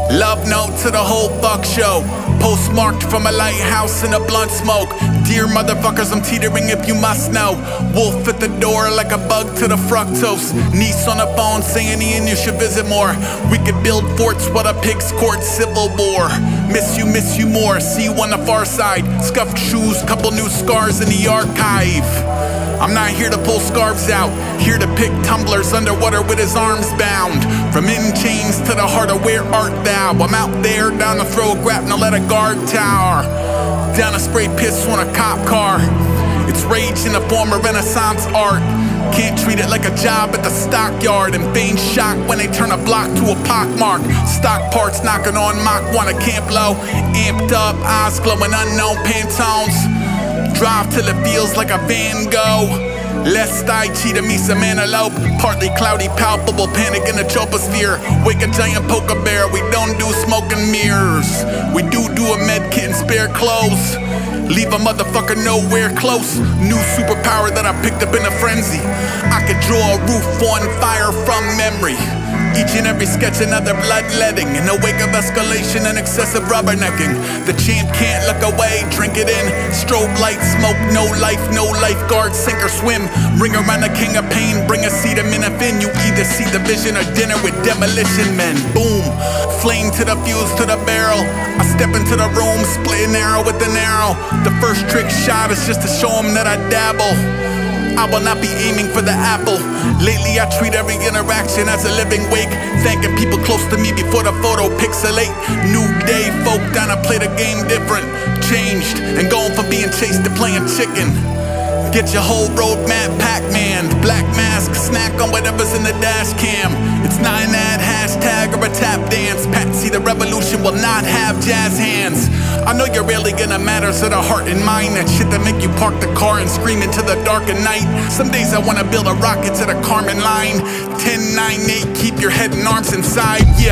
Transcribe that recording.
Love note to the whole fuck show. Postmarked from a lighthouse in a blunt smoke. Dear motherfuckers, I'm teetering if you must know. Wolf at the door like a bug to the fructose. Niece on the phone saying Ian you should visit more. We could build forts what a pig's court civil war. Miss you more, see you on the far side. Scuffed shoes, couple new scars in the archive. I'm not here to pull scarves out, here to pick tumblers underwater with his arms bound. From in chains to the heart of where art thou? I'm out there down the throat, grapnel at a guard tower. Down a spray piss on a cop car. It's rage in the form of Renaissance art. Can't treat it like a job at the stockyard and feign shock when they turn a block to a pockmark. Stock parts knocking on Mach 1 at Camp Low. Amped up, eyes glowing, unknown Pantones. Drive till it feels like a Van Gogh. Lest I cheat me some antelope. Partly cloudy, palpable panic in the troposphere. Wake a giant poker bear, we don't do smoke and mirrors. We do a med kit and spare clothes. Leave a motherfucker nowhere close. New superpower that I picked up in a frenzy. I could draw a roof on fire from memory. Each and every sketch another bloodletting. In the wake of escalation and excessive rubbernecking. The champ can't look away, drink it in. Strobe light, smoke, no lifeguard, sink or swim. Ring around the king of pain, bring a acetaminophen. You either see the vision or dinner with demolition men. Boom, flame to the fuse to the barrel. I step into the room, split an arrow with an arrow. The first trick shot is just to show them that I dabble. I will not be aiming for the apple. Lately I treat every interaction as a living wake. Thanking people close to me before the photo pixelate. New day, folk down, I play the game different. Changed, and going from being chased to playing chicken. Get your whole roadmap Pac-Man. Black mask, snack on whatever's in the dash cam. It's not an ad, hashtag, or a tap dance. Patsy, the revolution will not have jazz hands. I know you're really gonna matter to the heart and mind. That shit that make you park the car and scream into the dark at night. Some days I wanna build a rocket to the Carmen line. 10, 9, 8, keep your head and arms inside, yeah.